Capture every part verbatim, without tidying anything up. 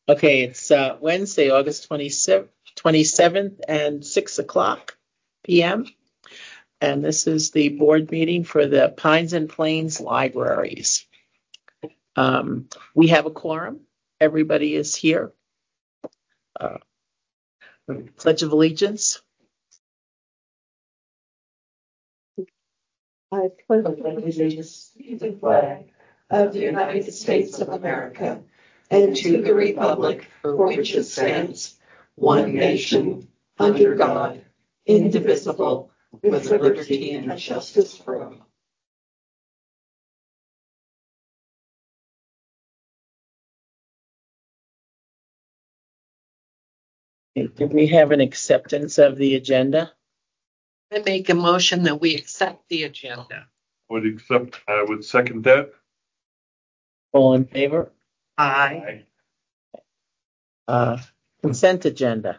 Okay, it's uh, Wednesday, August twenty-seventh and six o'clock p m. And this is the board meeting for the Pines and Plains Libraries. Um, we have a quorum. Everybody is here. Uh, Pledge of Allegiance. I pledge allegiance to the flag of the United States of America and to the republic for which it stands, one nation, under God, indivisible, with liberty and justice for all. Do we have an acceptance of the agenda? I make a motion that we accept the agenda. Would accept, I would second that. All in favor? Aye. Uh, consent agenda.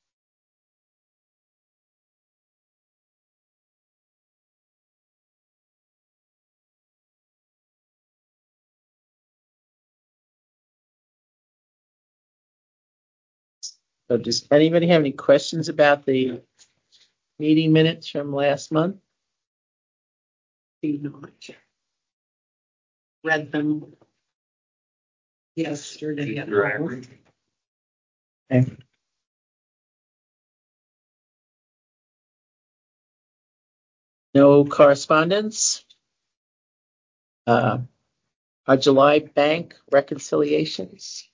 So does anybody have any questions about the meeting minutes from last month? Do not. Read them yesterday at home. Okay. No correspondence. Uh, our July bank reconciliations.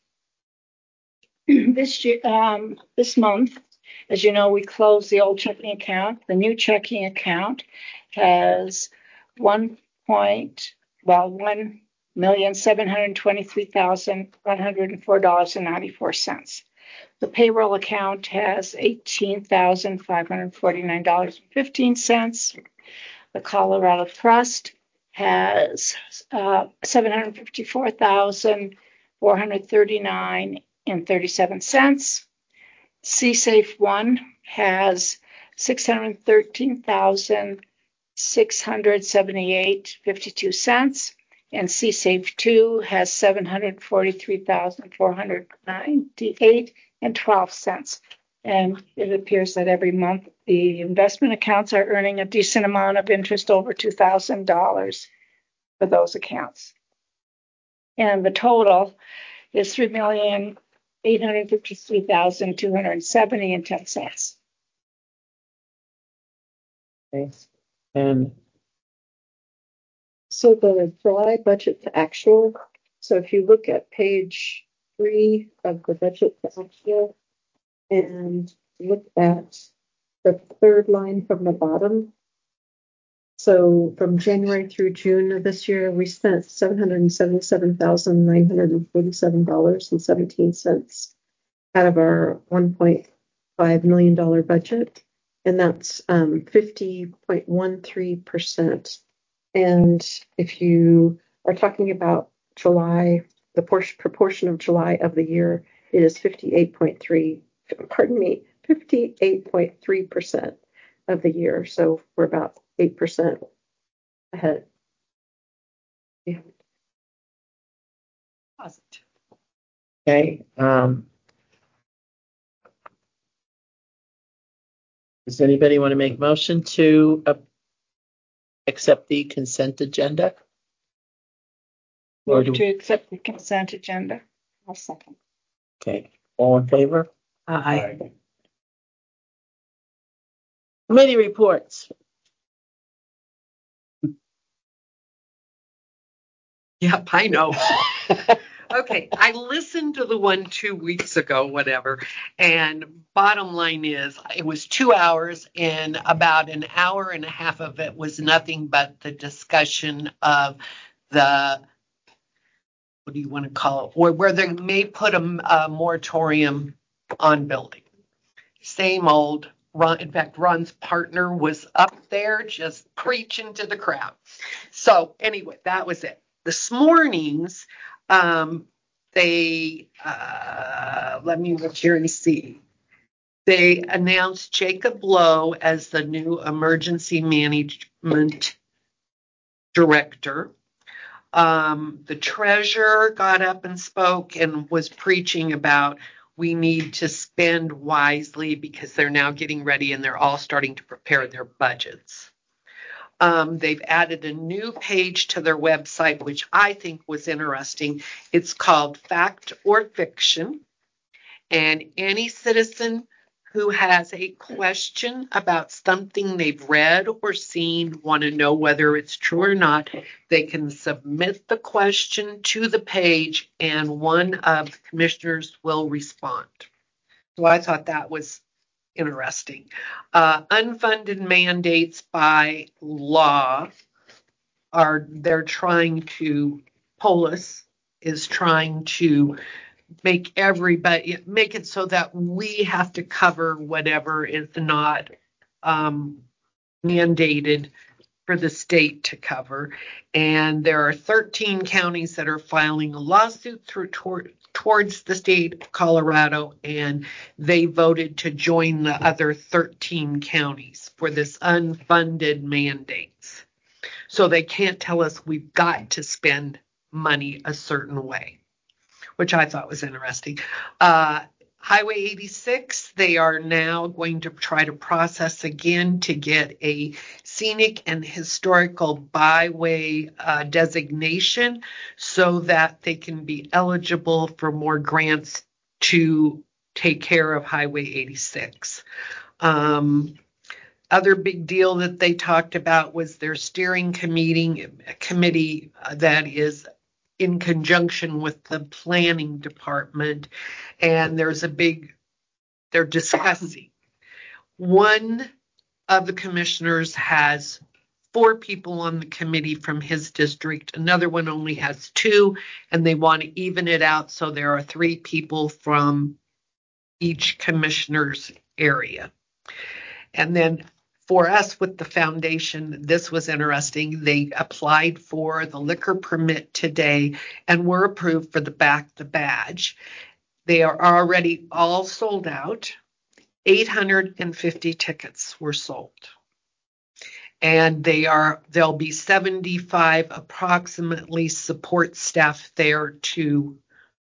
This year, um, this month, as you know, we closed the old checking account. The new checking account has one point, well, one million seven hundred twenty-three thousand one hundred four dollars and ninety-four cents. The payroll account has eighteen thousand five hundred forty-nine dollars and fifteen cents. The Colorado Trust has uh, seven hundred fifty-four thousand four hundred thirty-nine dollars and thirty-seven cents. C-Safe One has six hundred thirteen thousand six hundred seventy-eight dollars and fifty-two cents, and C-Safe Two has seven hundred forty-three thousand four hundred ninety-eight dollars and twelve cents. And it appears that every month the investment accounts are earning a decent amount of interest, over two thousand dollars for those accounts. And the total is three million eight hundred fifty-three thousand two hundred seventy dollars and ten cents. Okay. And So the July budget to actual, so if you look at page three of the budget to actual and look at the third line from the bottom. So from January through June of this year, we spent seven hundred seventy-seven thousand nine hundred forty-seven dollars and seventeen cents out of our one point five million dollars budget. And that's um, fifty point one three percent. And if you are talking about July, the portion, proportion of July of the year, it is fifty-eight point three, pardon me, fifty-eight point three percent of the year. So we're about eight percent ahead. Yeah. Positive. okay. Um, does anybody want to make motion to uh, accept the consent agenda? Or Move do, to accept the consent agenda. I'll second. okay. All in favor? Aye. Committee reports. Yep, I know. Okay, I listened to the one two weeks ago, whatever, and bottom line is it was two hours and about an hour and a half of it was nothing but the discussion of the, what do you want to call it, or where they may put a, a moratorium on building. Same old. Ron, in fact, Ron's partner was up there just preaching to the crowd. So anyway, that was it. This morning's, um, they, uh, let me look here and see. They announced Jacob Lowe as the new emergency management director. Um, the treasurer got up and spoke and was preaching about we need to spend wisely because they're now getting ready and they're all starting to prepare their budgets. Um, they've added a new page to their website, which I think was interesting. It's called Fact or Fiction. And any citizen who has a question about something they've read or seen, want to know whether it's true or not, they can submit the question to the page and one of the commissioners will respond. So I thought that was interesting. Uh, unfunded mandates by law are, they're trying to, Polis is trying to make everybody, make it so that we have to cover whatever is not um, mandated for the state to cover. And there are thirteen counties that are filing a lawsuit through toward, towards the state of Colorado, and they voted to join the other thirteen counties for this unfunded mandates. So they can't tell us we've got to spend money a certain way, which I thought was interesting. Uh, Highway eighty-six, they are now going to try to process again to get a scenic and historical byway uh, designation so that they can be eligible for more grants to take care of Highway eighty-six. Um, other big deal that they talked about was their steering committee, committee that is in conjunction with the planning department, and there's a big, they're discussing. One of the commissioners has four people on the committee from his district. Another one only has two, and they want to even it out so there are three people from each commissioner's area. And then for us with the foundation, this was interesting. They applied for the liquor permit today and were approved for the back the badge. They are already all sold out. eight hundred fifty tickets were sold. And they are, there'll be seventy-five approximately support staff there to,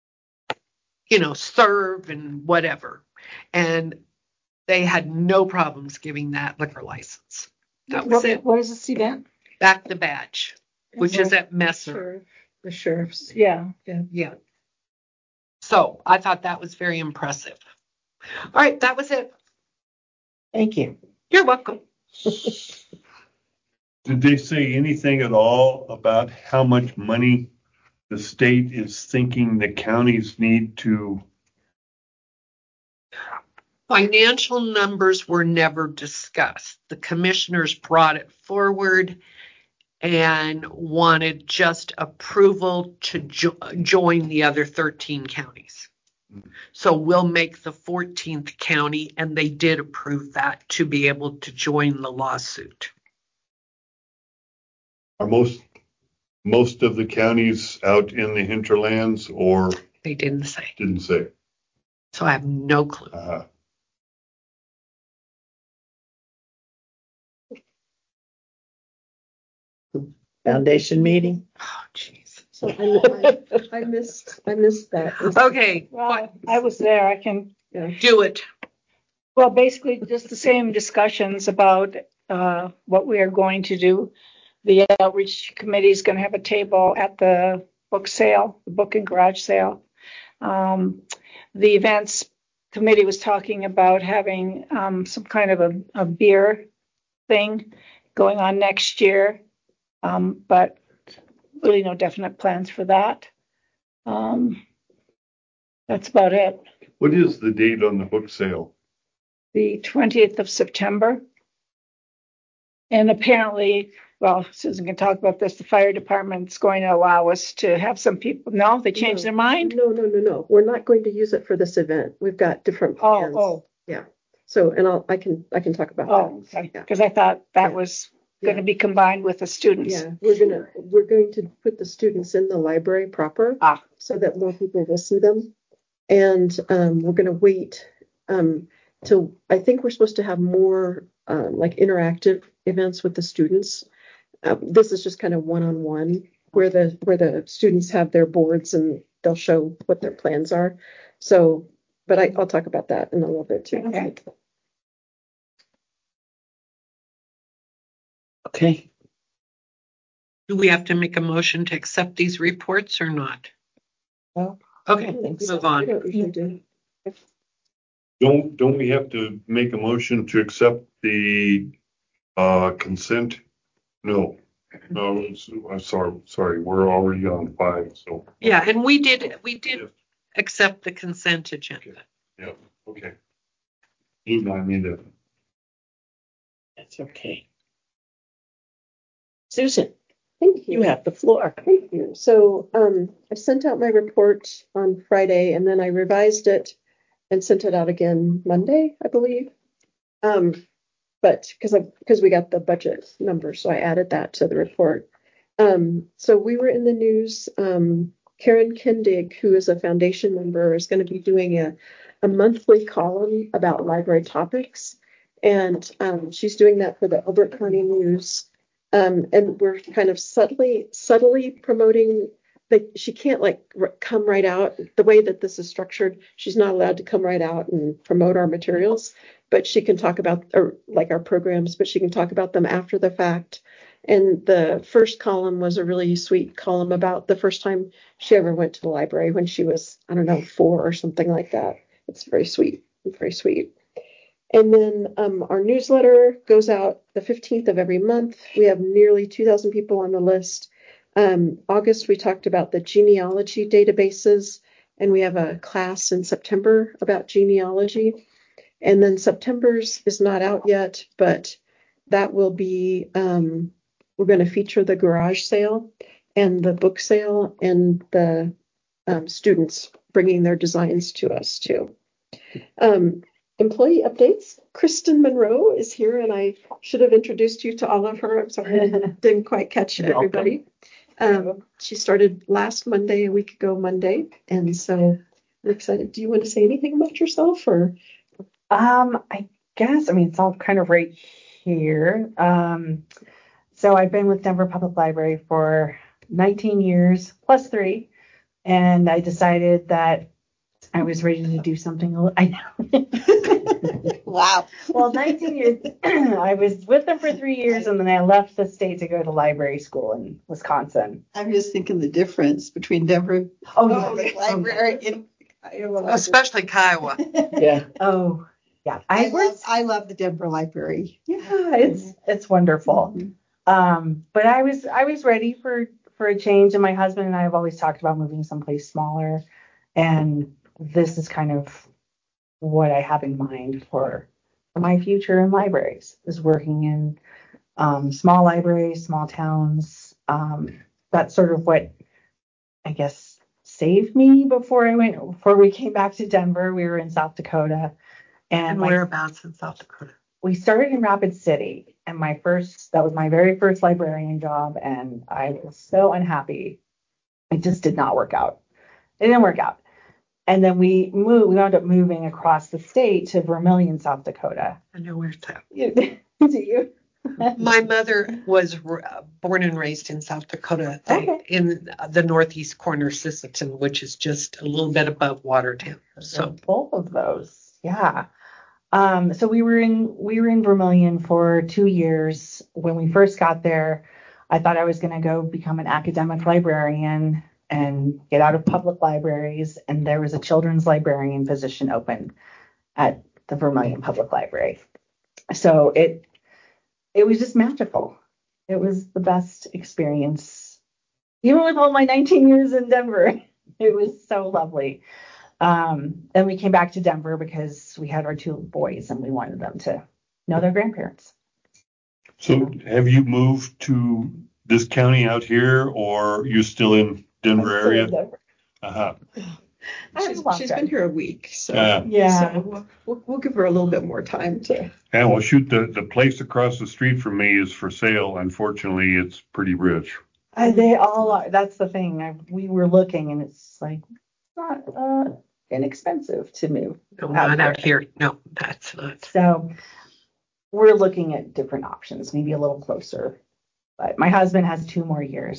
you know, serve and whatever. And they had no problems giving that liquor license. That was What, it. what is this event? Back the badge, which is at Messer. Sheriff, the sheriff's. Yeah. Yeah. So I thought that was very impressive. All right, that was it. Thank you. You're welcome. Did they say anything at all about how much money the state is thinking the counties need to? Financial numbers were never discussed. The commissioners brought it forward and wanted just approval to jo- join the other thirteen counties. So we'll make the fourteenth county, and they did approve that to be able to join the lawsuit. Are most most of the counties out in the hinterlands, or They didn't say. didn't say? So I have no clue. Uh, Foundation meeting. Oh, jeez. So I, I, I missed, I missed that. Okay, Well, I was there. I can, do it. well, basically just the same discussions about uh, what we are going to do. The outreach committee is going to have a table at the book sale, the book and garage sale. Um, the events committee was talking about having um, some kind of a, a beer thing going on next year, um, but really no definite plans for that. Um, that's about it. what is the date on the book sale? The twentieth of September. And apparently, well, Susan can talk about this, the fire department's going to allow us to have some people, no, they changed No. their mind? No, no, no, no. We're not going to use it for this event. We've got different Oh, plans. oh, Yeah. So, and I'll, I can, I can talk about oh, that. okay, Yeah. because I thought that Yeah. was Yeah. going to be combined with the students. Yeah, we're gonna, we're going to put the students in the library proper. Ah. So that more people will see them. And, um, we're gonna wait, um, till, I think we're supposed to have more, um, like interactive events with the students. Uh, this is just kind of one-on-one where the where the students have their boards and they'll show what their plans are. So, but I, I'll talk about that in a little bit too. Okay. Okay. Do we have to make a motion to accept these reports or not? Well, Okay, I don't think so. move We on. don't usually do. Don't, don't we have to make a motion to accept the, uh, consent? No, no, it's- I'm sorry, sorry, we're already on five, so. Yeah, and we did, we did accept the consent agenda. Yeah, okay. Email me the. That's okay. Susan, Thank you. you have the floor. Thank you. So um, I sent out my report on Friday and then I revised it and sent it out again Monday, I believe. Um, but because I because we got the budget number, so I added that to the report. Um, so we were in the news. Um, Karen Kendig, who is a foundation member, is going to be doing a, a monthly column about library topics. And um, she's doing that for the Elbert County News. Um, and we're kind of subtly, subtly promoting that she can't like r- come right out the way that this is structured. She's not allowed to come right out and promote our materials, but she can talk about or like our programs, but she can talk about them after the fact. And the first column was a really sweet column about the first time she ever went to the library when she was, I don't know, four or something like that. It's very sweet, very sweet. And then um, our newsletter goes out the fifteenth of every month. We have nearly two thousand people on the list. Um, August, we talked about the genealogy databases, and we have a class in September about genealogy. And then September's is not out yet, but that will be, um, we're going to feature the garage sale and the book sale and the um, students bringing their designs to us too. Um, employee updates. Kristen Monroe is here, and I should have introduced you to all of her. I'm sorry I didn't quite catch Welcome. everybody. Um, she started last Monday, a week ago Monday, and so I'm excited. Do you want to say anything about yourself, or? Um, I guess, I mean, it's all kind of right here. Um, so I've been with Denver Public Library for nineteen years plus three, and I decided that I was ready to do something. A little, I know. Wow. Well, nineteen years, I was with them for three years, and then I left the state to go to library school in Wisconsin. I'm just thinking the difference between Denver Oh, Public yeah. Library and Iowa. Especially Kiowa. Yeah. Oh, yeah. I I love, was, I love the Denver Library. yeah, it's, it's wonderful. Mhm. Um, but I was I was ready for for a change, and my husband and I have always talked about moving someplace smaller, and this is kind of what I have in mind for, for my future in libraries, is working in um, small libraries, small towns. Um, that's sort of what I guess saved me before I went before we came back to Denver. We were in South Dakota, and And my whereabouts in South Dakota? we started in Rapid City, and my first, that was my very first librarian job, and I was so unhappy. It just did not work out. It didn't work out. And then we moved, we wound up moving across the state to Vermillion, South Dakota. I know where's that. Do you? My mother was uh, born and raised in South Dakota, they- Okay. in the northeast corner, Sisseton, which is just a little bit above Watertown. So Both of those, yeah. Um, so we were in we were in Vermillion for two years. When we first got there, I thought I was going to go become an academic librarian and get out of public libraries. And there was a children's librarian position open at the Vermillion Public Library. So it it was just magical. It was the best experience, even with all my nineteen years in Denver. It was so lovely. Um, then we came back to Denver because we had our two boys and we wanted them to know their grandparents. So have you moved to this county out here, or you're still in Denver I'm still in area? Denver. Uh-huh. I have She's, a long she's drive. been here a week, so, Yeah. Yeah. so we'll, we'll, we'll give her a little bit more time to. And well, shoot, the, the place across the street from me is for sale. Unfortunately, it's pretty rich. I, they all are. That's the thing. I, we were looking and it's like not uh, inexpensive to move. no, out not there. out here. No, that's not. So we're looking at different options, maybe a little closer. But my husband has two more years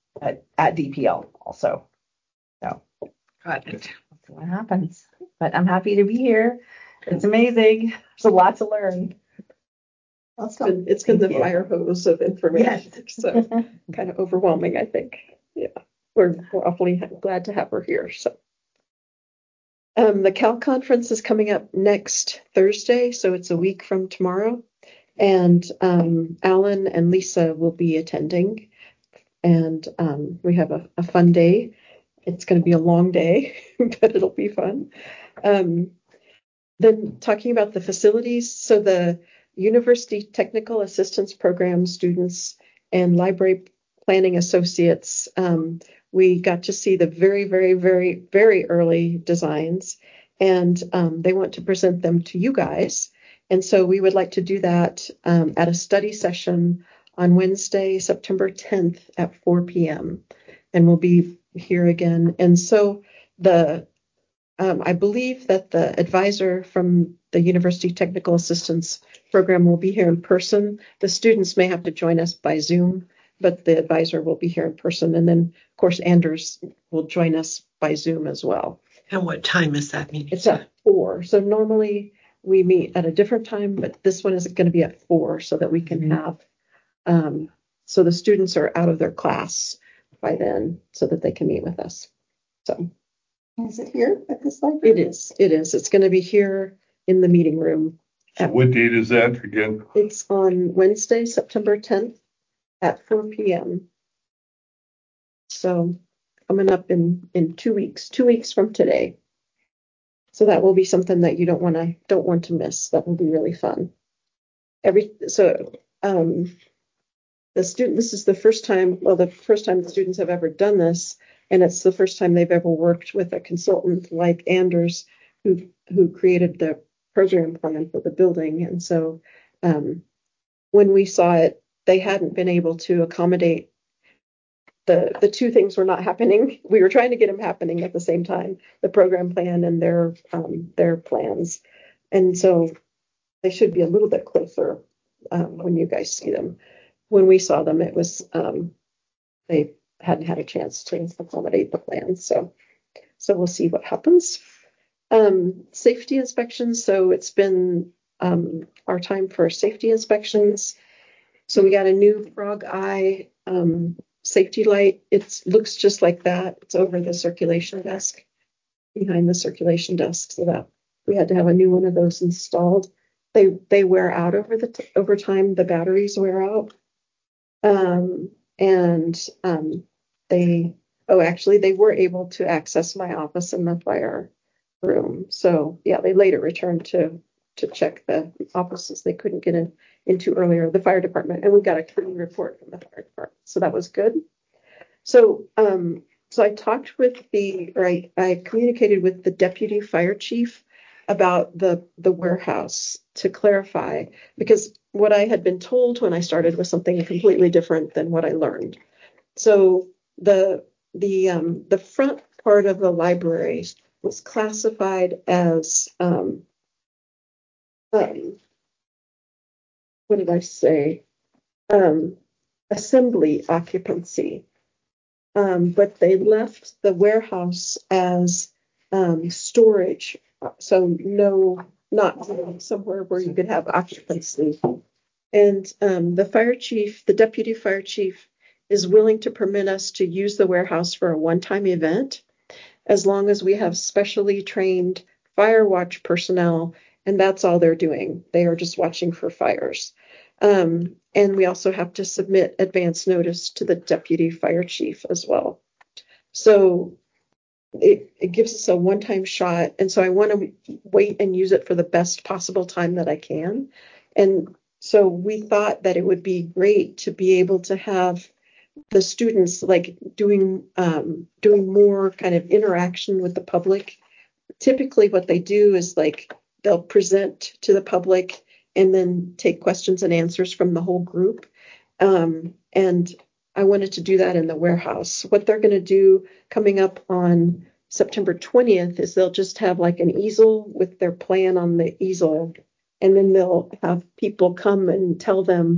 at, at D P L also. So Got it. that's what happens. But I'm happy to be here. It's amazing. There's a lot to learn. It's been, it's been the Thank you. fire hose of information, Yes. so kind of overwhelming, I think. Yeah, we're, we're awfully glad to have her here. So, um, the Cal conference is coming up next Thursday, so it's a week from tomorrow, and um, Alan and Lisa will be attending, and um, we have a, a fun day. It's going to be a long day, but it'll be fun. Um, then talking about the facilities, so the University Technical Assistance Program students and library planning associates, um, we got to see the very, very, very, very early designs, and um, they want to present them to you guys. And so we would like to do that um, at a study session on Wednesday, September tenth at four p.m. And we'll be here again. And so the Um, I believe that the advisor from the University Technical Assistance Program will be here in person. The students may have to join us by Zoom, but the advisor will be here in person. And then, of course, Anders will join us by Zoom as well. And what time is that meeting? It's at four. So normally we meet at a different time, but this one is going to be at four so that we can have, um, so the students are out of their class by then so that they can meet with us. So. Is it here at this library? It is. It is. It's going to be here in the meeting room. So what date is that again? It's on Wednesday, September tenth at four p.m. So coming up in, in two weeks, two weeks from today. So that will be something that you don't want to don't want to miss. That will be really fun. Every so um the student this is the first time, well, the first time the students have ever done this. And it's the first time they've ever worked with a consultant like Anders, who who created the program plan for the building. And so um, when we saw it, they hadn't been able to accommodate the the two things were not happening. We were trying to get them happening at the same time, the program plan and their um, their plans. And so they should be a little bit closer um, when you guys see them. When we saw them, it was um, they hadn't had a chance to accommodate the plans. So, so we'll see what happens. Um, safety inspections. So it's been um, our time for safety inspections. So we got a new frog eye um, safety light. It looks just like that. It's over the circulation desk, behind the circulation desk. So that we had to have a new one of those installed. They they wear out over the t- over time. The batteries wear out. Um, and um, they, oh, actually, they were able to access my office in the fire room. So, yeah, they later returned to to check the offices they couldn't get in, into earlier, the fire department. And we got a clean report from the fire department. So that was good. So, um, so I talked with the, or I, I communicated with the deputy fire chief about the the warehouse to clarify, because what I had been told when I started was something completely different than what I learned. So the the um, the front part of the library was classified as um, um, what did I say? Um, assembly occupancy, um, but they left the warehouse as um, storage. So no, not somewhere where you could have occupancy. And um, the fire chief, the deputy fire chief, is willing to permit us to use the warehouse for a one-time event, as long as we have specially trained fire watch personnel, and that's all they're doing. They are just watching for fires. Um, and we also have to submit advance notice to the deputy fire chief as well. So it, it gives us a one-time shot. And so I want to wait and use it for the best possible time that I can. And so we thought that it would be great to be able to have the students like doing um, doing more kind of interaction with the public. Typically what they do is like they'll present to the public and then take questions and answers from the whole group. Um, and I wanted to do that in the warehouse. What they're going to do coming up on September twentieth is they'll just have like an easel with their plan on the easel. And then they'll have people come and tell them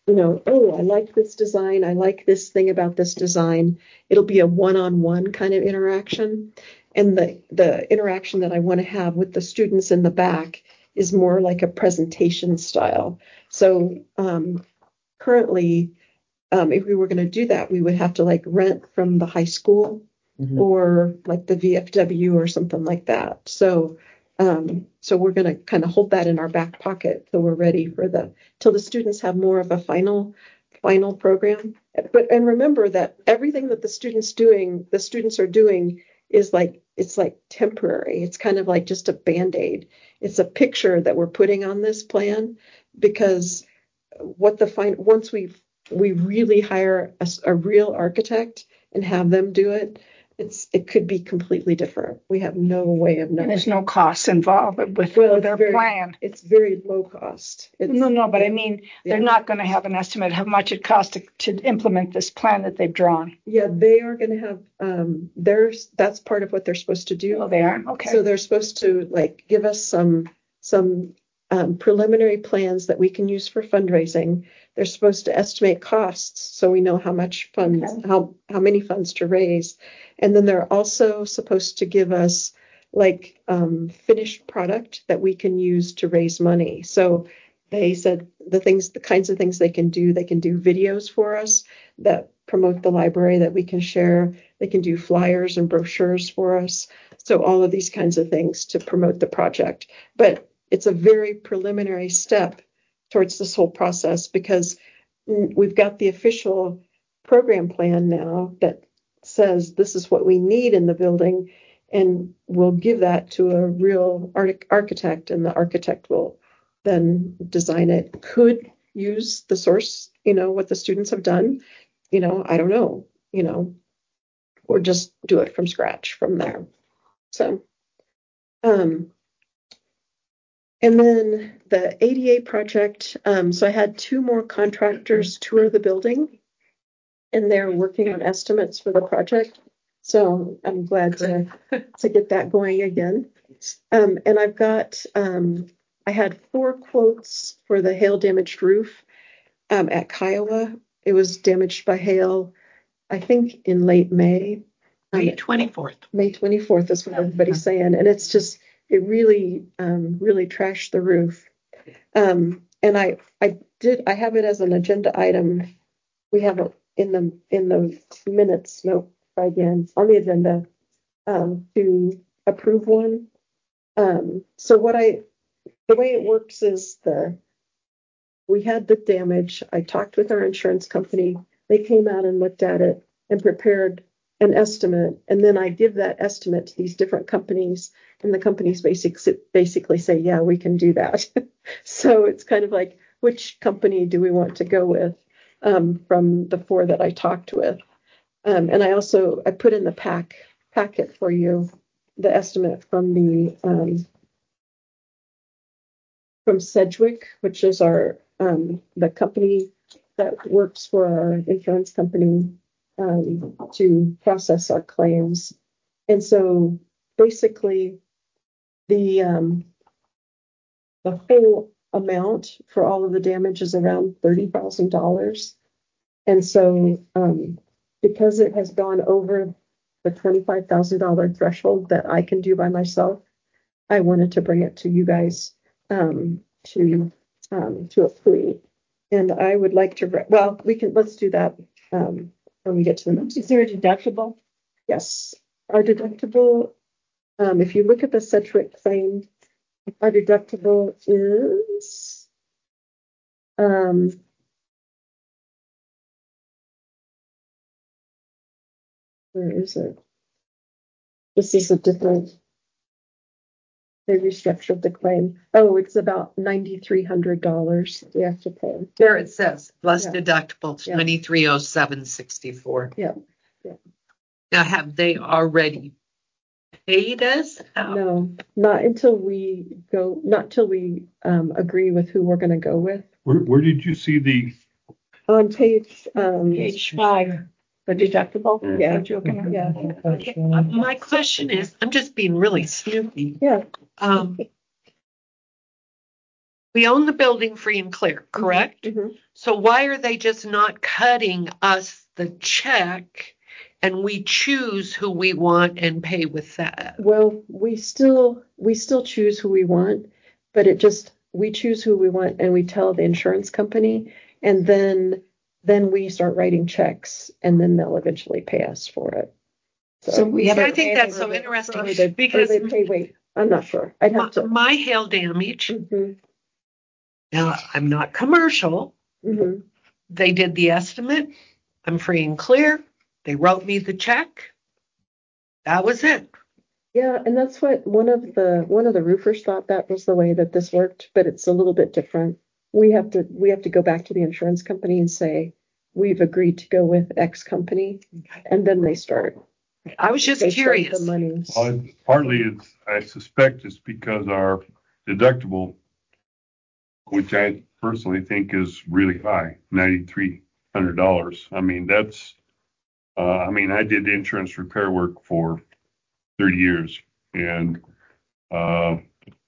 you know, oh, I like this design. I like this thing about this design. It'll be a one-on-one kind of interaction. And the, the interaction that I want to have with the students in the back is more like a presentation style. So um, currently, um, if we were going to do that, we would have to like rent from the high school mm-hmm. or like the V F W or something like that. So um, so we're going to kind of hold that in our back pocket till we're ready for the till the students have more of a final final program. But and remember that everything that the students doing, the students are doing is like it's like temporary. It's kind of like just a band-aid. It's a picture that we're putting on this plan because what the fine once we we really hire a, a real architect and have them do it, it's it could be completely different. We have no way of knowing. And there's no costs involved with well, their very, plan. It's very low cost. It's, no, no, but I mean, yeah. They're not going to have an estimate how much it costs to, to implement this plan that they've drawn. Yeah, they are going to have. Um, there's that's part of what they're supposed to do. Oh, they are. Okay. So they're supposed to like give us some some um, preliminary plans that we can use for fundraising. They're supposed to estimate costs so we know how much funds, okay. how how many funds to raise, and then they're also supposed to give us like um, finished product that we can use to raise money. So they said the things, the kinds of things they can do. They can do videos for us that promote the library that we can share. They can do flyers and brochures for us. So all of these kinds of things to promote the project. But it's a very preliminary step towards this whole process because we've got the official program plan now that says this is what we need in the building, and we'll give that to a real art- architect, and the architect will then design it. Could use the source, you know, what the students have done, you know, I don't know, you know, or just do it from scratch from there. So, um, and then the A D A project. Um, so I had two more contractors tour the building, and they're working on estimates for the project. So I'm glad to to get that going again. Um, and I've got um, I had four quotes for the hail damaged roof um, at Kiowa. It was damaged by hail, I think, in late May. May twenty-fourth. May twenty-fourth is what everybody's saying, and it's just it really um, really trashed the roof. Um, and I I did I have it as an agenda item. We have it in the in the minutes. Nope. Again on the agenda um, to approve one. Um, so what I, the way it works is the, we had the damage. I talked with our insurance company. They came out and looked at it and prepared an estimate. And then I give that estimate to these different companies, and the companies basically basically say, yeah, we can do that. So it's kind of like, which company do we want to go with um, from the four that I talked with? Um, and I also, I put in the pack packet for you, the estimate from the, um, from Sedgwick, which is our, um, the company that works for our insurance company, um, to process our claims. And so basically the, um, the whole amount for all of the damage is around thirty thousand dollars. And so, um, because it has gone over the twenty-five thousand dollars threshold that I can do by myself, I wanted to bring it to you guys um, to um, to approve. And I would like to, re- well, we can, let's do that um, when we get to the next. Is there a deductible? Yes. Our deductible, um, if you look at the Sedgwick claim, our deductible is, um, where is it? This is a different, they restructured the claim. Oh, it's about nine thousand three hundred dollars we have to pay. There it says, plus Yeah. deductible, Yeah. twenty-three oh seven sixty-four. Yeah. Yeah. Now, have they already paid us? No, not until we go, not till we um, agree with who we're going to go with. Where, where did you see the, On page, um, Page five, the deductible. Yeah. What you're gonna- yeah, My question is, I'm just being really snoopy. yeah. Um, We own the building free and clear, correct? Mhm. So why are they just not cutting us the check and we choose who we want and pay with that? Well, we still, we still choose who we want, but it just, we choose who we want and we tell the insurance company, and then, then we start writing checks, and then they'll eventually pay us for it. So we have See, a I think pay- that's so Or they- interesting or they- or because they pay, wait, I'm not sure. I'd my, have to. my hail damage, Mhm, now I'm not commercial, mhm. they did the estimate, I'm free and clear, they wrote me the check, that was it. Yeah, and that's what one of the, one of the roofers thought that was the way that this worked, but it's a little bit different. We have to, we have to go back to the insurance company and say, we've agreed to go with X company, and then they start. I was just They start curious. the money. Well, partly it's, I suspect it's because our deductible, which I personally think is really high, ninety-three hundred dollars. I mean, that's, uh, I mean, I did insurance repair work for thirty years, and, uh,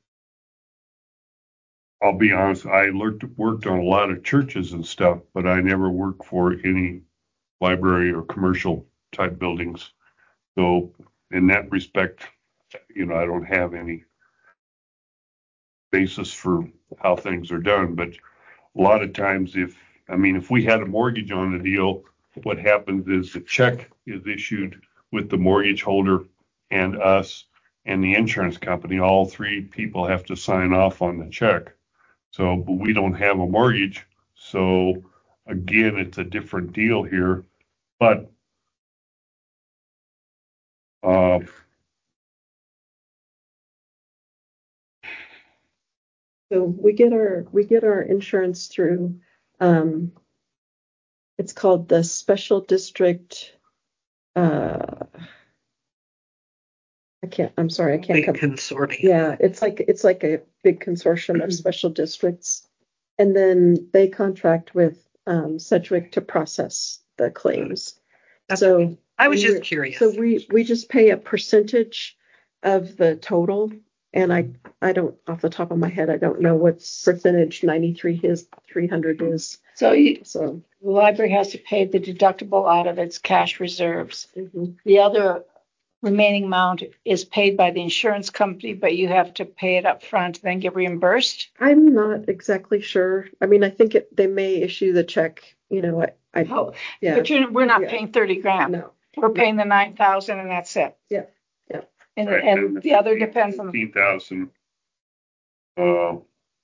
I'll be honest, I worked, worked on a lot of churches and stuff, but I never worked for any library or commercial type buildings. So in that respect, you know, I don't have any basis for how things are done. But a lot of times, if, I mean, if we had a mortgage on the deal, what happens is the check is issued with the mortgage holder and us and the insurance company. All three people have to sign off on the check. So, but we don't have a mortgage. So again, it's a different deal here. But uh, So we get our, we get our insurance through, um, it's called the Special District, uh, I can't, I'm sorry, I can't Big come. consortium. Yeah, it's like, it's like a big consortium of special districts. And then they contract with, um, Sedgwick to process the claims. That's- So. I was when just we're- curious. So we, we just pay a percentage of the total. And I, I don't, off the top of my head, I don't know what percentage ninety-three is, three hundred is. So you, So. the library has to pay the deductible out of its cash reserves. Mhm. The other remaining amount is paid by the insurance company, but you have to pay it up front, then get reimbursed. I'm not exactly sure. I mean, I think it, they may issue the check, you know, I, I, Oh, yeah, but you're, we're not Yeah. paying thirty grand. no. We're paying the nine thousand and that's it. Yeah, yeah. And, and the other depends on, fifteen thousand. Uh,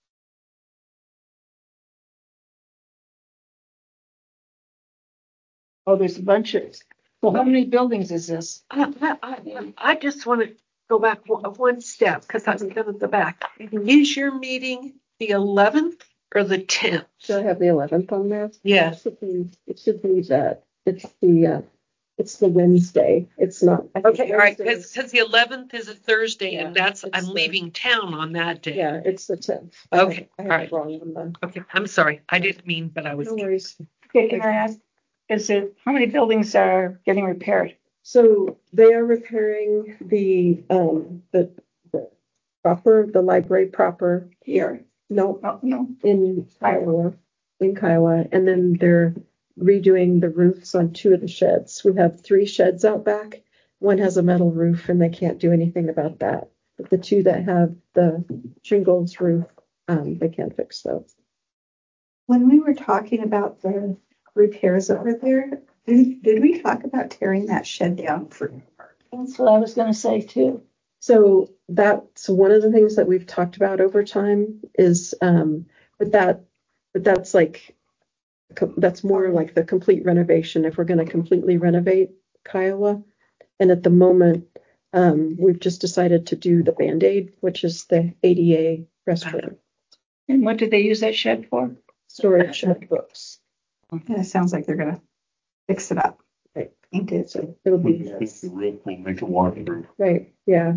oh, there's a bunch of, so how many buildings is this? I, I, I- I just want to go back one, one step because I was done at the back. Is your meeting the eleventh or the tenth? Should I have the eleventh on there? It Yes. should be, it should be that. It's the, uh, it's the Wednesday. It's not. I think Okay, all right, Wednesday is- because the eleventh is a Thursday and Yeah, that's, it's I'm the- leaving town on that day. Yeah, it's the tenth. Okay, I all have right. it wrong on the, Okay, I'm sorry. I didn't mean, but I was. no worries. Okay, can I ask, is it, how many buildings are getting repaired? So they are repairing the, um, the, the proper, the library proper. Here. No, Oh, no. in Kiowa, in Kiowa, and then they're redoing the roofs on two of the sheds. We have three sheds out back. One has a metal roof and they can't do anything about that. But the two that have the shingles roof, um, they can fix those. When we were talking about the repairs over there, did, did we talk about tearing that shed down for? That's what I was gonna say too. So that's one of the things that we've talked about over time is, um, but that, but that's like, co- that's more like the complete renovation if we're going to completely renovate Kiowa. And at the moment, um, we've just decided to do the Band-Aid, which is the A D A restroom And what did they use that shed for? storage of books. And it sounds like they're gonna fix it up. Right. Paint it. So it'll be, the roof will make it waterproof. right, yeah.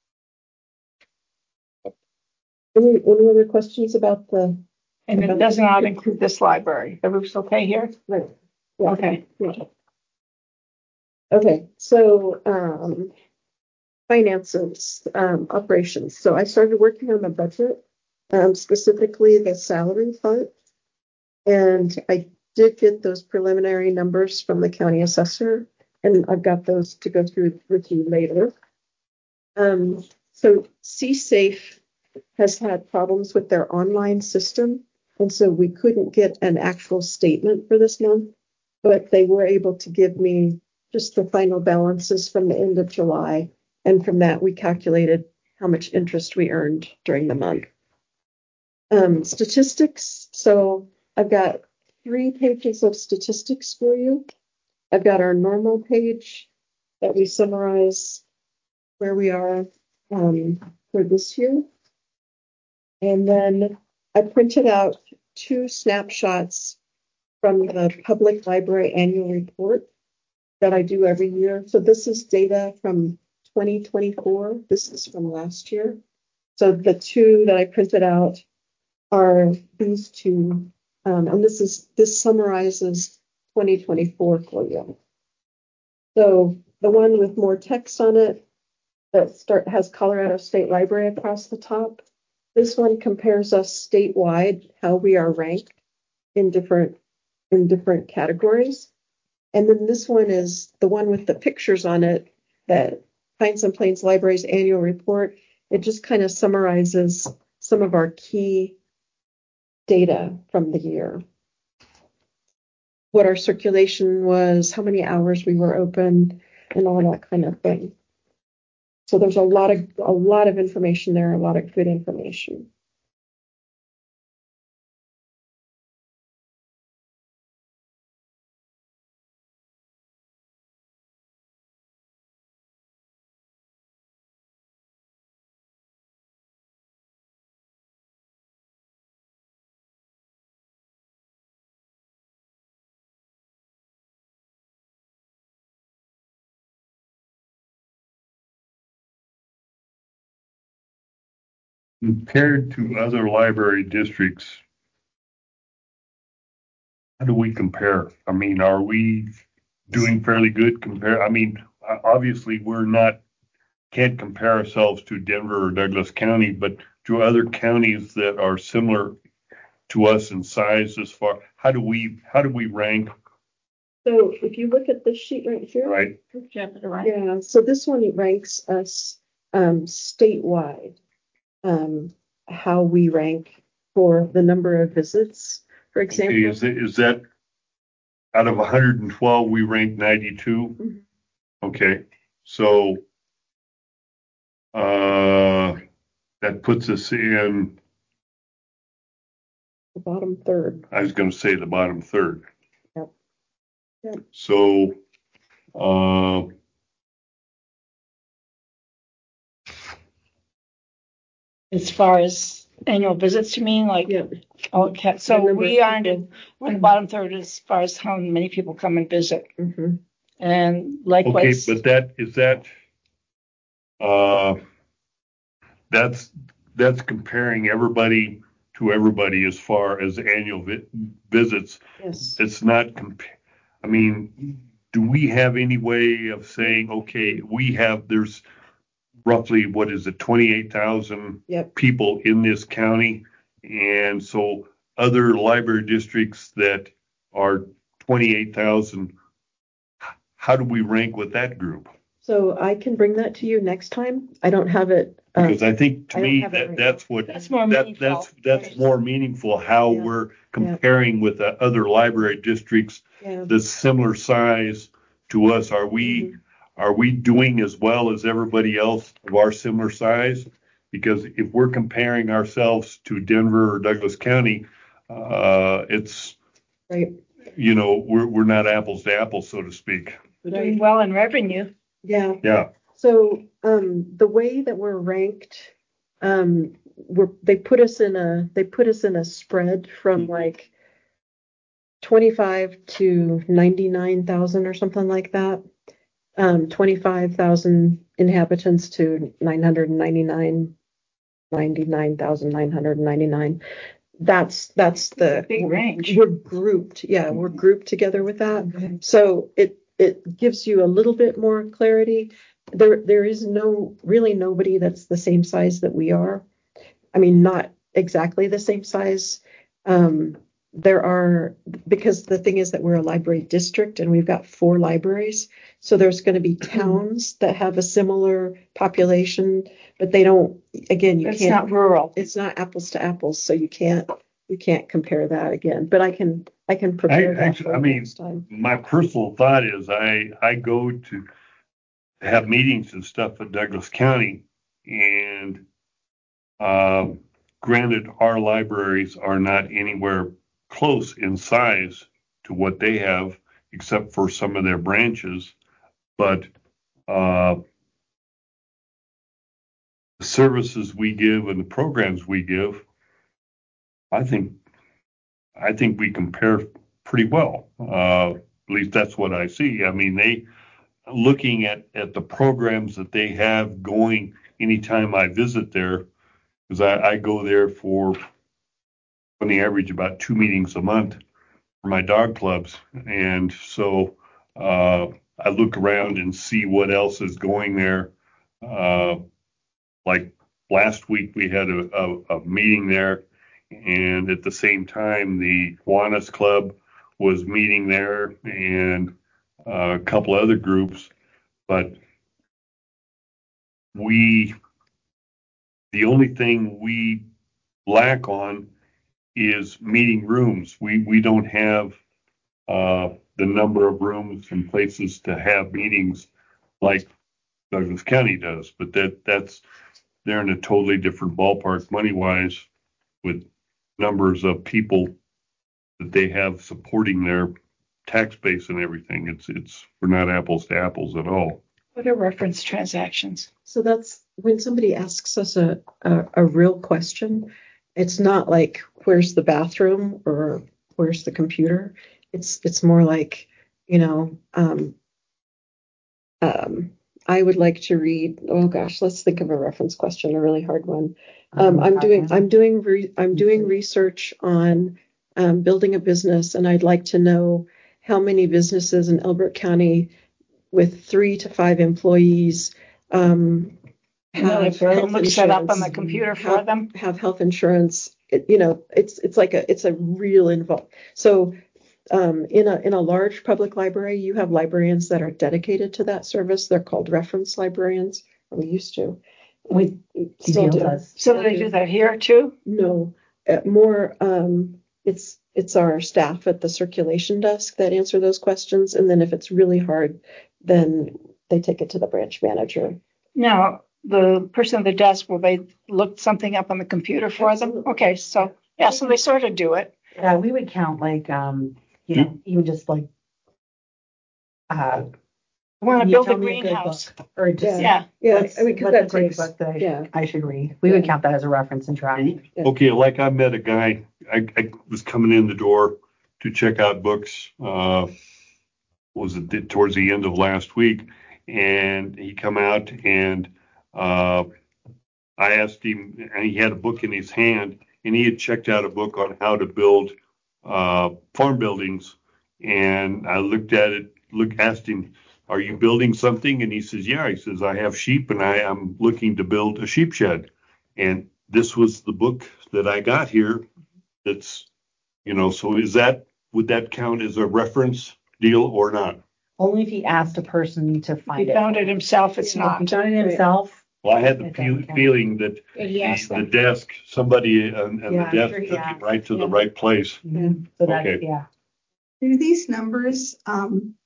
Any, any other questions about the, And it does not include this library. The roof's okay here? right? Yeah. Okay. Yeah. Okay, so, um, finances, um, operations. So I started working on the budget. um, specifically the salary part. And I did get those preliminary numbers from the county assessor, and I've got those to go through with you later. Um, so C-Safe has had problems with their online system, and so we couldn't get an actual statement for this month, but they were able to give me just the final balances from the end of July, and from that we calculated how much interest we earned during the month. Um, statistics, so I've got three pages of statistics for you. I've got our normal page that we summarize where we are um, for this year. And then I printed out two snapshots from the public library annual report that I do every year. So this is data from twenty twenty-four. This is from last year. So the two that I printed out are these two. Um, and this is this summarizes twenty twenty-four for you. So the one with more text on it that start has Colorado State Library across the top. This one compares us statewide, how we are ranked in different in different categories. And then this one is the one with the pictures on it, that Pines and Plains Library's annual report. It just kind of summarizes some of our key data from the year. What our circulation was, how many hours we were open, and all that kind of thing. So there's a lot of a lot of information there, a lot of good information. Compared to other library districts, how do we compare? I mean, are we doing fairly good compare? I mean, obviously we're not, can't compare ourselves to Denver or Douglas County, but to other counties that are similar to us in size as far, how do we, how do we rank? So if you look at this sheet right here, right? Yeah, so this one ranks us um, statewide. Um, how we rank for the number of visits, for example. Okay, is, it, is that out of one hundred twelve, we rank ninety-two? Mm-hmm. Okay, so uh, that puts us in the bottom third. I was going to say the bottom third. Yep. Yep. So, uh, As far as annual visits, you mean, like, yeah. Okay, so we are in, we're in the bottom third as far as how many people come and visit. Mm-hmm. And okay, likewise, but that is that. Uh, that's that's comparing everybody to everybody as far as annual vi- visits. Yes. It's not. Comp- I mean, do we have any way of saying, okay, we have there's roughly what is it, twenty-eight thousand yep. people in this county, and so other library districts that are twenty-eight thousand, how do we rank with that group? So I can bring that to you next time. I don't have it. Um, because I think to I me that, right that's what that's more that, meaningful. That's that's right. More meaningful how yeah. we're comparing yeah. with the other library districts yeah. the similar size to us. Are we mm-hmm. are we doing as well as everybody else of our similar size? Because if we're comparing ourselves to Denver or Douglas County, uh, it's right. you know we're we're not apples to apples, so to speak. We're doing well in revenue. Yeah. Yeah. So um, the way that we're ranked, um, we're, they put us in a they put us in a spread from like twenty-five to ninety-nine thousand or something like that. Um, twenty-five thousand inhabitants to nine hundred ninety-nine, ninety-nine thousand nine hundred ninety-nine. That's that's the that's a big range. We're grouped, yeah, we're grouped together with that. Mm-hmm. So it it gives you a little bit more clarity. There there is no really nobody that's the same size that we are. I mean, not exactly the same size. Um, there are, because the thing is that we're a library district and we've got four libraries. So there's going to be towns that have a similar population, but they don't, again, you It's can't, not rural. it's not apples to apples. So you can't, you can't compare that again, but I can, I can prepare I- that actually, for I you mean, next time. My personal thought is I, I go to have meetings and stuff in Douglas County, and um, granted, our libraries are not anywhere close in size to what they have, except for some of their branches, but uh, the services we give and the programs we give, I think, I think we compare pretty well. Uh, at least that's what I see. I mean, they, looking at, at the programs that they have going anytime I visit there, because I, I go there for, on the average, about two meetings a month for my dog clubs. And so uh, I look around and see what else is going there. Uh, like last week, we had a, a, a meeting there, and at the same time, the Kiwanis Club was meeting there, and uh, a couple other groups. But we, the only thing we lack on is meeting rooms. We we don't have uh, the number of rooms and places to have meetings like Douglas County does. But that that's they're in a totally different ballpark money wise with numbers of people that they have supporting their tax base and everything. It's it's we're not apples to apples at all. What are reference transactions? So that's when somebody asks us a, a, a real question, it's not like, where's the bathroom or where's the computer? It's, it's more like, you know, um, um, I would like to read, oh gosh, let's think of a reference question, a really hard one. Um, I'm doing, I'm doing, re, I'm doing research on um, building a business, and I'd like to know how many businesses in Elbert County with three to five employees um, And then have if it health looks it up on the insurance, computer for have, them. have health insurance. It, you know, it's it's like a it's a real involved. So um, in a in a large public library, you have librarians that are dedicated to that service. They're called reference librarians. Or we used to. We Still do. does. So Still they do that here too? No, uh, more. Um, it's it's our staff at the circulation desk that answer those questions, and then if it's really hard, then they take it to the branch manager. Now, the person at the desk, will they look something up on the computer for Absolutely. them? Okay, so, yeah, so they sort of do it. Yeah, we would count like, um, you know, even just like, uh, I want to can you build a tell me a good greenhouse. book? Or just, Yeah, Yeah, what's, I mean, 'cause what's a that great takes- book that I, yeah. should, I should read? We would Yeah. count that as a reference and track. Okay, like I met a guy, I, I was coming in the door to check out books, uh, was it towards the end of last week, and he come out and uh, I asked him, and he had a book in his hand, and he had checked out a book on how to build uh, farm buildings, and I looked at it, look, asked him, "Are you building something?" And he says, "Yeah." He says, "I have sheep, and I am looking to build a sheep shed." And this was the book that I got here. That's, you know, so is that, would that count as a reference deal or not? Only if he asked a person to he find it. found it himself, it's If he not. found it himself. Well, I had the It feel, doesn't count. feeling that But he the, asked the them. desk, somebody on, on Yeah, the I'm desk sure he took him asked. right to the Yeah. right place. Mhm. So that's, Okay. yeah. Do these numbers um,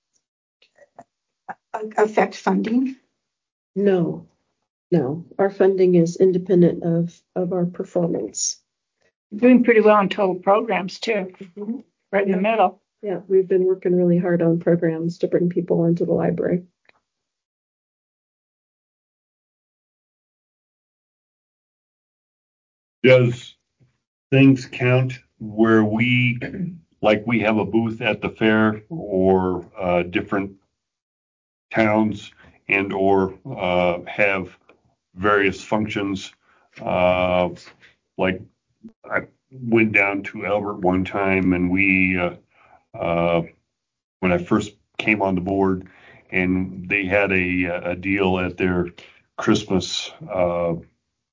a- affect funding? No, no. Our funding is independent of of our performance. Doing pretty well on total programs too, right in the middle. Yeah, we've been working really hard on programs to bring people into the library. Does things count where we, like we have a booth at the fair or uh, different towns and or uh, have various functions? Uh, like I went down to Albert one time and we, uh, uh, when I first came on the board, and they had a, a deal at their Christmas uh,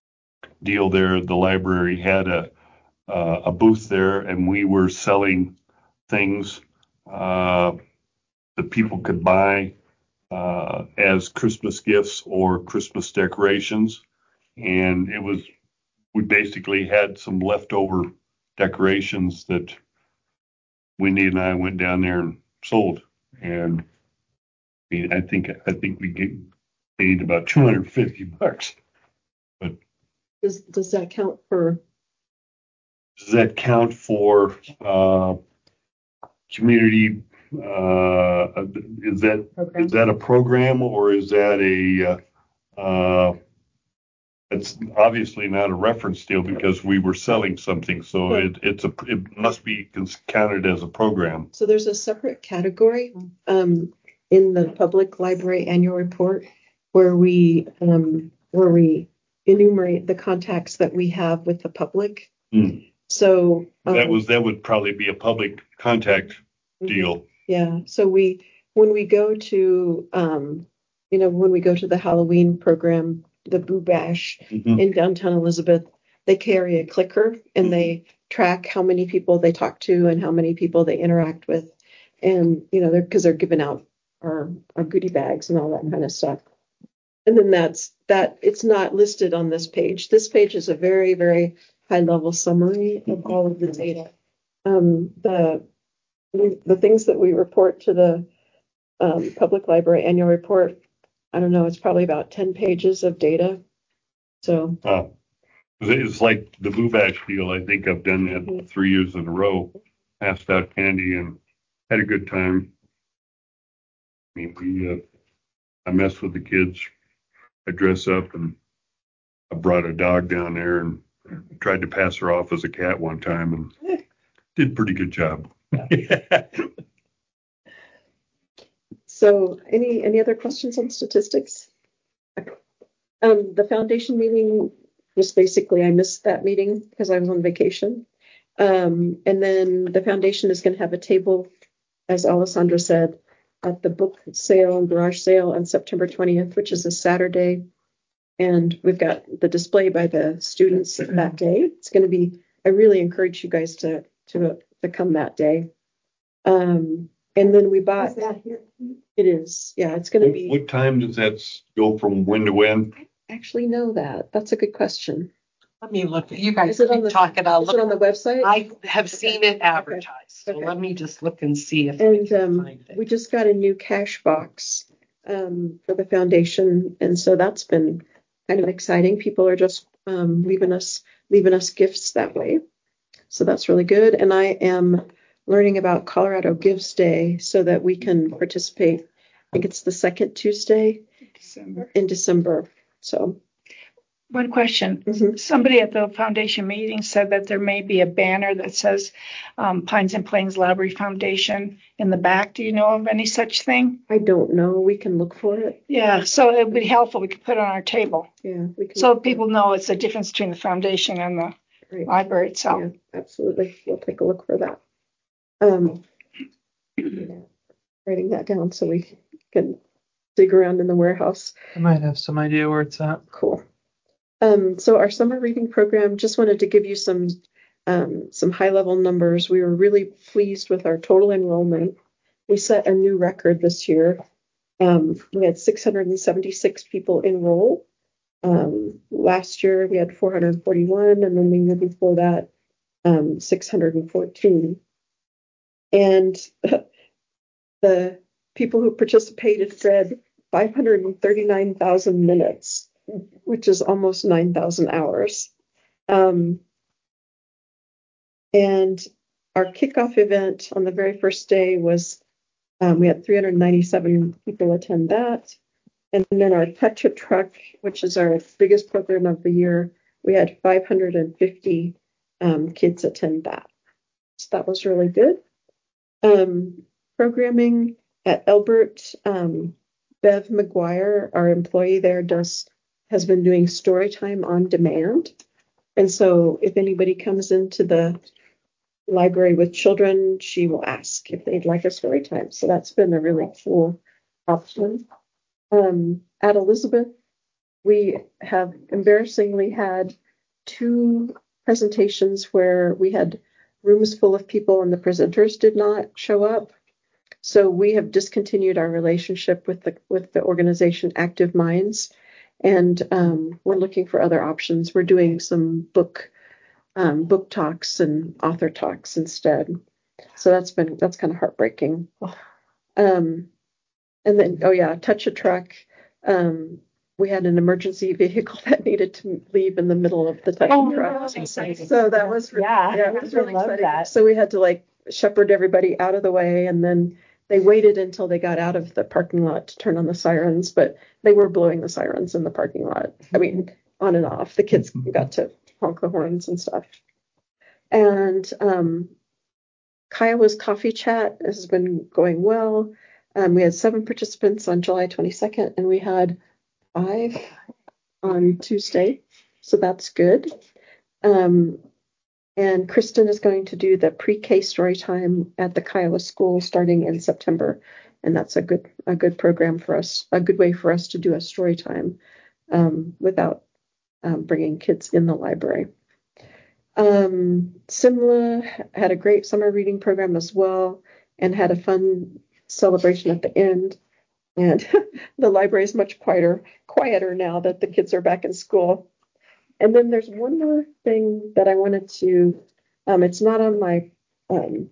deal there. The library had a uh, a booth there, and we were selling things uh, that people could buy uh, as Christmas gifts or Christmas decorations. And it was, we basically had some leftover decorations that Wendy and I went down there and sold. And I mean, I think I think we get, paid about two hundred fifty bucks. But Does, does that count for, does that count for uh, community? Uh, is that Program. is that a program, or is that a uh, uh, it's obviously not a reference deal because we were selling something, so Right. it, it's a it must be cons- counted as a program. so there's a separate category um, in the public library annual report where we, um, where we enumerate the contacts that we have with the public. Hmm. So. That um, was that would probably be a public contact deal. Yeah, so we, when we go to, um, you know, when we go to the Halloween program, the Boo Bash Mhm. in downtown Elizabeth, they carry a clicker and they track how many people they talk to and how many people they interact with. And, you know, they're, because they're giving out our, our goodie bags and all that kind of stuff. And then that's, that, it's not listed on this page. This page is a very, very high level summary of all of the data. Um, the, the things that we report to the um, public library annual report, I don't know, it's probably about ten pages of data. So, Uh, it's like the Boo Bash deal. I think I've done that three years in a row. Passed out candy and had a good time. I mean, we uh, I mess with the kids. I dress up and I brought a dog down there and tried to pass her off as a cat one time and did a pretty good job. so any any other questions on statistics? Um, the foundation meeting, just basically, I missed that meeting because I was on vacation. Um, and then the foundation is going to have a table, as Alessandra said, at the book sale and garage sale on September twentieth, which is a Saturday. And we've got the display by the students that day. It's going to be, I really encourage you guys to, to, to come that day. Um, and then we bought, Is that here? it is, yeah, it's going to What, be, what time does that s- go from when to when? I actually know that. That's a good question. Let me look. You guys Is it on keep the- talking. I'll Is it on look. the website? I have seen it advertised. So Okay. let me just look and see if I And can um, find it. we just got a new cash box um, for the foundation, and so that's been kind of exciting. People are just um, leaving us leaving us gifts that way, so that's really good. And I am learning about Colorado Gives Day so that we can participate. I think it's the second Tuesday December. in December. So One question. mhm. Somebody at the foundation meeting said that there may be a banner that says um, Pines and Plains Library Foundation in the back. Do you know of any such thing? I don't know. We can look for it. Yeah, so it would be helpful. We could put it on our table Yeah, we can. so look for people know it's the difference between the foundation and the it. Right. library itself. Yeah, absolutely. We'll take a look for that. Um, yeah, writing that down so we can dig around in the warehouse. I might have some idea where it's at. Cool. Um, so our summer reading program, just wanted to give you some um, some high level numbers. We were really pleased with our total enrollment. We set a new record this year. Um, we had six hundred seventy-six people enroll. Um, last year we had four hundred forty-one, and then the year before that, um, six hundred fourteen. And the people who participated read five hundred thirty-nine thousand minutes, which is almost nine thousand hours. Um, and our kickoff event on the very first day was, um, we had three hundred ninety-seven people attend that. And then our Touch a Truck, which is our biggest program of the year, we had five hundred fifty um, kids attend that. So that was really good. Um, programming at Elbert, um, Bev McGuire, our employee there, does has been doing story time on demand. And so if anybody comes into the library with children, she will ask if they'd like a story time. So that's been a really cool option. Um, at Elizabeth, we have embarrassingly had two presentations where we had rooms full of people and the presenters did not show up. So we have discontinued our relationship with the with the organization Active Minds, and um, we're looking for other options. We're doing some book um, book talks and author talks instead. So that's been that's kind of heartbreaking. Um, and then oh yeah, Touch a Truck. Um, we had an emergency vehicle that needed to leave in the middle of the Touch Oh, a Truck. that was exciting. So that was Yeah, yeah, it was I really love exciting. that. So we had to like shepherd everybody out of the way, and then they waited until they got out of the parking lot to turn on the sirens, but they were blowing the sirens in the parking lot. I mean, on and off. The kids got to honk the horns and stuff. And um, Kiowa's Coffee Chat has been going well. Um, we had seven participants on July twenty-second, and we had five on Tuesday. So that's good. Um, and Kristen is going to do the pre-K story time at the Kiowa school starting in September. And that's a good a good program for us, a good way for us to do a story time um, without um, bringing kids in the library. Um, Simla had a great summer reading program as well and had a fun celebration at the end. And the library is much quieter, quieter now that the kids are back in school. And then there's one more thing that I wanted to, um, it's not on my, um,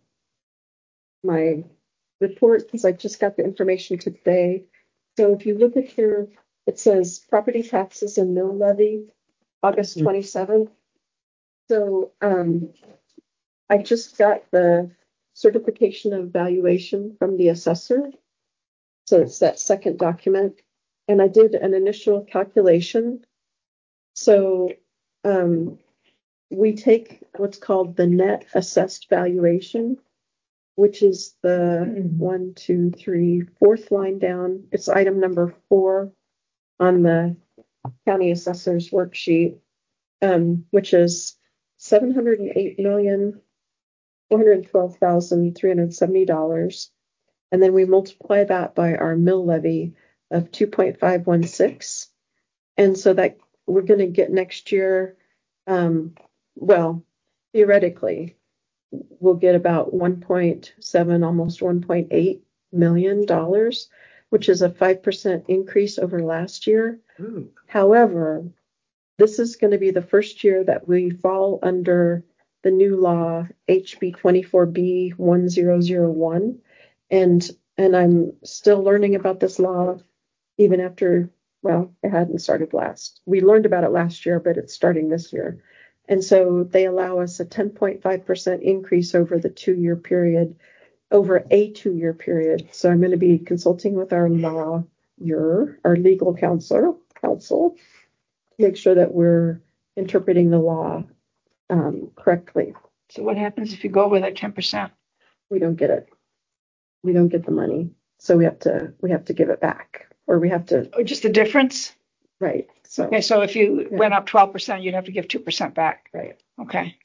my report because I just got the information today. So if you look at here, it says property taxes and mill levy, August twenty-seventh. So um, I just got the certification of valuation from the assessor. So it's that second document. And I did an initial calculation. So um, we take what's called the net assessed valuation, which is the one, two, three, fourth line down. It's item number four on the county assessor's worksheet, um, which is seven hundred eight million, four hundred twelve thousand, three hundred seventy dollars. And then we multiply that by our mill levy of two point five one six. And so that we're going to get next year, um, well, theoretically, we'll get about one point seven, almost one point eight million dollars, which is a five percent increase over last year. Ooh. However, this is going to be the first year that we fall under the new law, H B twenty-four B one thousand one. And, and I'm still learning about this law even after, well, it hadn't started last. We learned about it last year, but it's starting this year. And so they allow us a ten point five percent increase over the two-year period, over a two-year period. So I'm going to be consulting with our lawyer, our legal counselor, counsel, to make sure that we're interpreting the law um, correctly. So what happens if you go over that ten percent? We don't get it. We don't get the money. So we have to we have to give it back, or we have to, Or just the difference? right. So Okay, so if you Yeah. went up twelve percent, you'd have to give two percent back. right. Okay.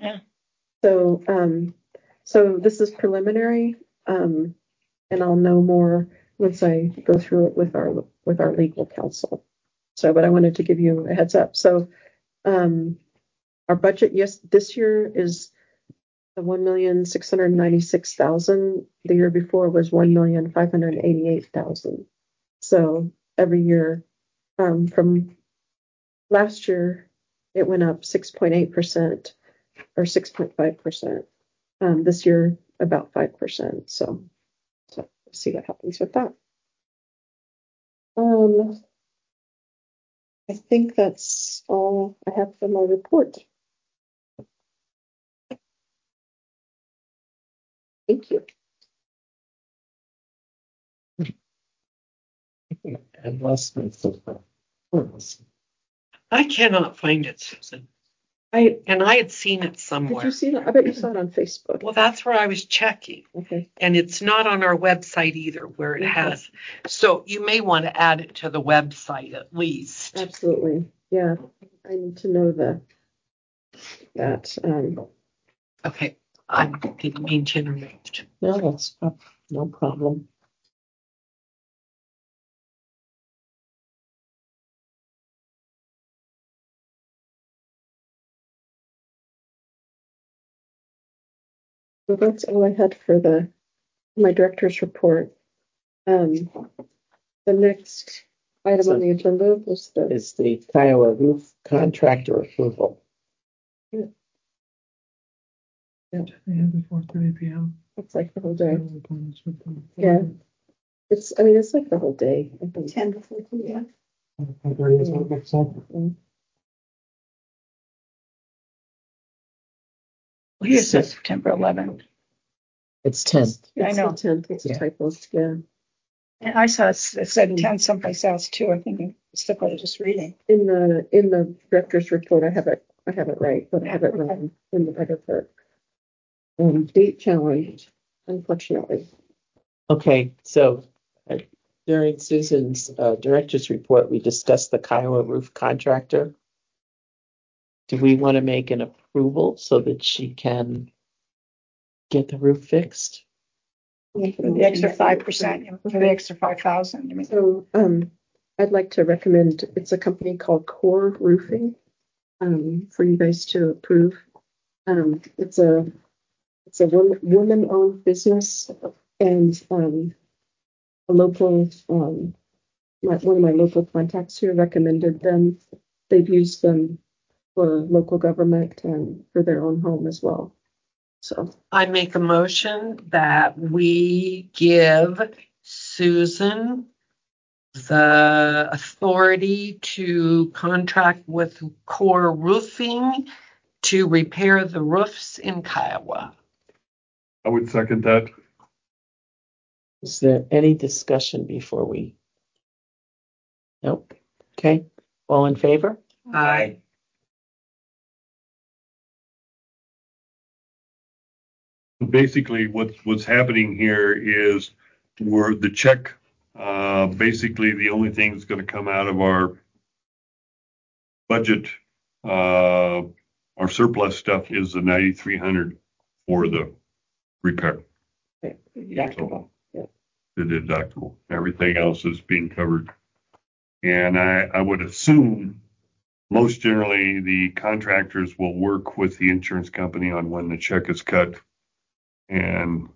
So um so this is preliminary, um, and I'll know more once I go through it with our with our legal counsel. So, but I wanted to give you a heads up. So um our budget, yes, this year is the one million six hundred ninety-six thousand. The year before was one million five hundred eighty-eight thousand. So every year, um, from last year, it went up six point eight percent or six point five percent. Um, this year, about five percent. So, so we'll see what happens with that. Um, I think that's all I have for my report. Thank you. And less than I cannot find it, Susan. I And I had seen it did somewhere. you see that? I bet you saw it on Facebook. Well, that's where I was checking. Okay. And it's not on our website either where it Okay. has. So you may want to add it to the website at least. Absolutely. Yeah. I need to know the that. Um, Okay. I didn't mean to interrupt. No, that's no problem. So that's all I had for the, my director's report. Um, the next item on the agenda was the, Is the Kiowa roof contractor approval. Yeah, before three P M. it's like the whole day. Yeah. It's, I mean, it's like the whole day. I think. Ten to fifteen, yeah. What is it, September eleventh? It's tenth. I It's know. the tenth, it's a Yeah. typo, yeah. And I saw it it said ten someplace else too. I think it's stuff I was just reading. In the, in the director's report, I have it, I have it right, but I have it wrong in the other part. Um, date challenged, unfortunately. Okay, so uh, during Susan's uh, director's report, we discussed the Kiowa roof contractor. Do we want to make an approval so that she can get the roof fixed? For the extra five percent, for the extra five thousand. I mean, So, um, I'd like to recommend, it's a company called Core Roofing, um, for you guys to approve. Um, it's a, it's a woman owned business and, um, a local, um, my, one of my local contacts here recommended them. They've used them for local government and for their own home as well. So I make a motion that we give Susan the authority to contract with Core Roofing to repair the roofs in Kiowa. I would second that. Is there any discussion before we? Nope. Okay, all in favor? Aye. Basically, what's, what's happening here is we're the check, uh, basically the only thing that's gonna come out of our budget, uh, our surplus stuff is the ninety-three hundred for the repair. deductible. Yeah. The deductible. Everything else is being covered. And I, I would assume most generally the contractors will work with the insurance company on when the check is cut. And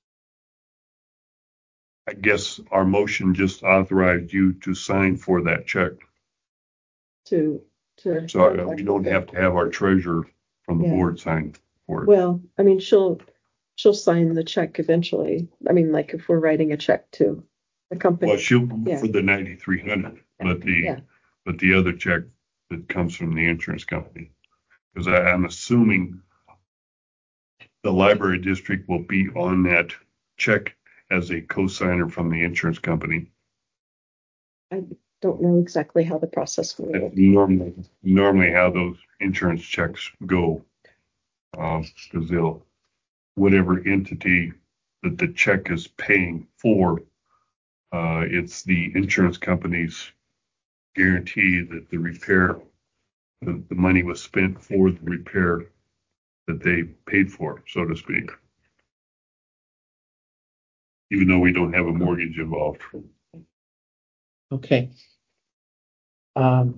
I guess our motion just authorized you to sign for that check. To, to. So uh, we don't have to have our treasurer from the Yeah. board sign for it. Well, I mean, she'll, she'll sign the check eventually. I mean, like if we're writing a check to the company. Well, she'll Yeah. for the ninety-three hundred, but the, Yeah. but the other check that comes from the insurance company. Because I'm assuming the library district will be on that check as a co-signer from the insurance company. I don't know exactly how the process will That's work. normally, normally how those insurance checks go. Um, because they'll, whatever entity that the check is paying for, uh, it's the insurance company's guarantee that the repair, the, the money was spent for the repair that they paid for, so to speak. Even though we don't have a mortgage involved. Okay. Um,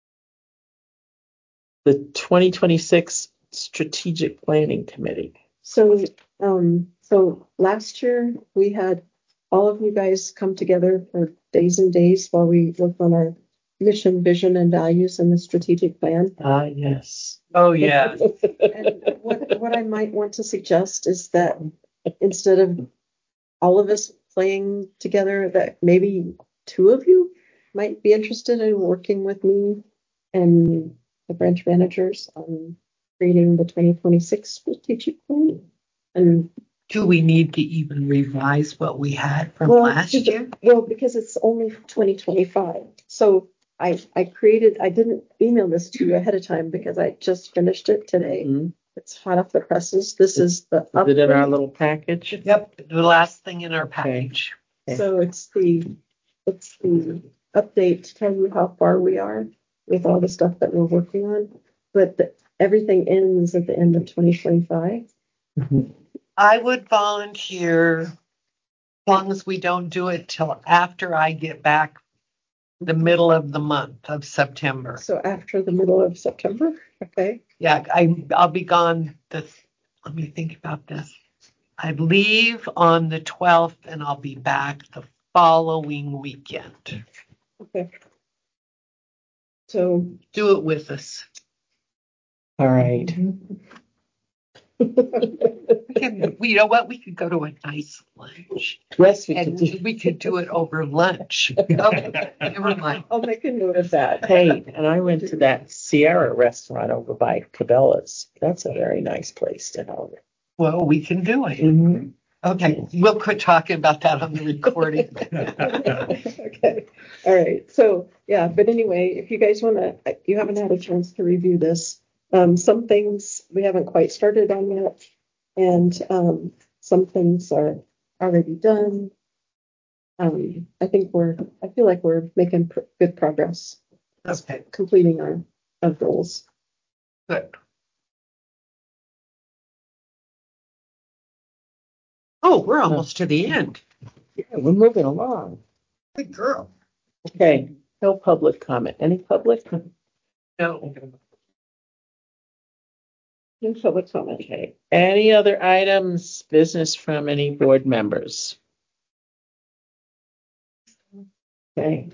the twenty twenty-six Strategic Planning Committee. So, um, so last year we had all of you guys come together for days and days while we worked on our mission, vision, and values in the strategic plan. Ah, yes. Oh, yeah. And what, what I might want to suggest is that instead of all of us playing together, that maybe two of you might be interested in working with me and the branch managers on creating the twenty twenty-six strategic plan. And Do we need to even revise what we had from well, last because- year? well, because it's only twenty twenty-five. So I, I created, I didn't email this to you ahead of time because I just finished it today. Mhm. It's hot off the presses. This is the Is it in our update. little package? Yep, the last thing in our package. So it's the, it's the update to tell you how far we are with all the stuff that we're working on. But the, everything ends at the end of twenty twenty-five. Mhm. I would volunteer, as long as we don't do it till after I get back the middle of the month of September. So after the middle of September, okay? Yeah, I, I'll be gone this, let me think about this. I leave on the twelfth and I'll be back the following weekend. Okay. So, Do it with us. All right. We can, you know what? We could go to a nice lunch. Yes, we could And do. we could do it over lunch. Okay, never mind. I'll make a note of that. Hey, and I went to that Sierra restaurant over by Cabela's. That's a very nice place to have it. Well, we can do it. Mm-hmm. Okay, we'll quit talking about that on the recording. Okay. All right. So, yeah, but anyway, if you guys want to, you haven't had a chance to review this. Um, some things we haven't quite started on yet, and um, some things are already done. Um, I think we're, I feel like we're making pr- good progress, Okay, completing our, our goals. good. Oh, we're almost to the end. Yeah, we're moving along. Good girl. Okay, no public comment. Any public? No. No public comment. Okay. Any other items, business from any board members? Okay.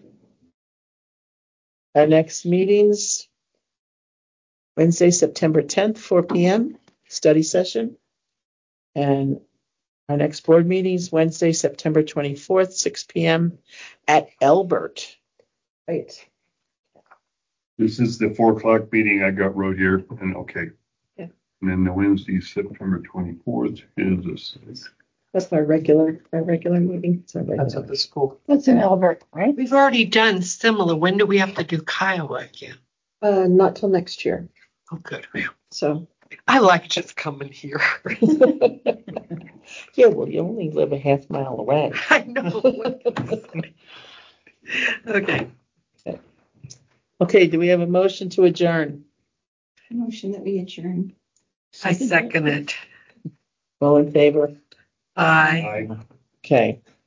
Our next meetings, Wednesday, September tenth, four p.m., study session. And our next board meeting is Wednesday, September twenty-fourth, six p.m. at Elbert. Right. This is the four o'clock meeting I got wrote here, and okay. Yeah. And then the Wednesday, September twenty-fourth is this. That's our regular, our regular meeting. It's our That's regular. at the school. That's in Albert, right? We've already done similar. When do we have to do Kiowa again? Uh, not till next year. Oh, good. So, I like just coming here. Yeah, well, you only live a half mile away. I know. Okay. Okay, do we have a motion to adjourn? Motion that we adjourn. I second it. All in favor? Bye. I Okay,